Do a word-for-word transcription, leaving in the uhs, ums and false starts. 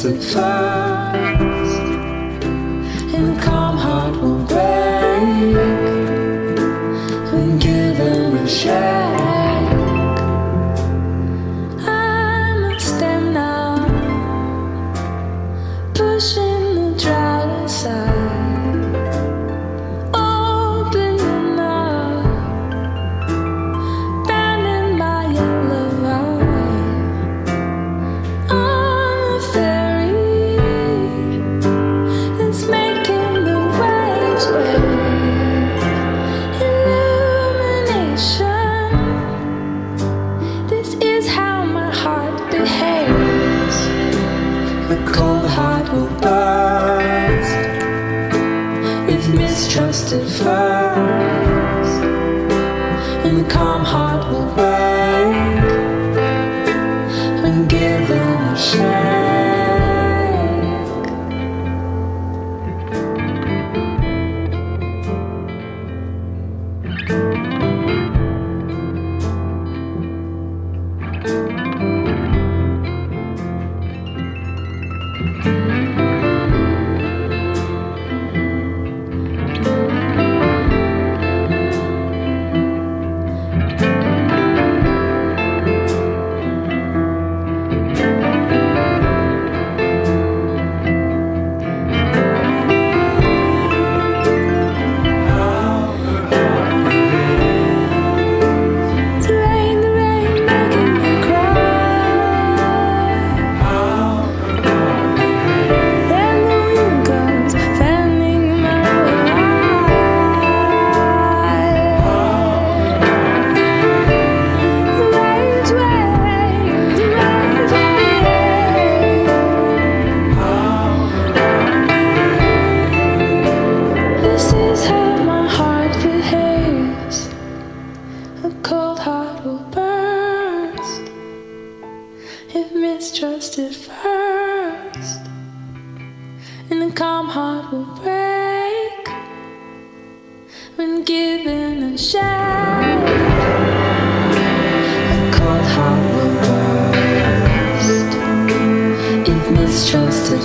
mistrusted first, and the calm heart will break when given a shake. I'm a stem now, pushing the drought aside, opening up, banding my yellow eye on the ferry that's making the waves wave. Illumination, this is how my heart behaves. The cold heart will burst with mistrusted first, and the calm heart will break when given a shake. The rain, the rain making me cry, and the wind comes fanning my eye. The waves wave, the waves wave. This is how my heart behaves. A cold heart will burst if mistrusted first, and a calm heart will break when given a shake. A cold heart will burst if mistrusted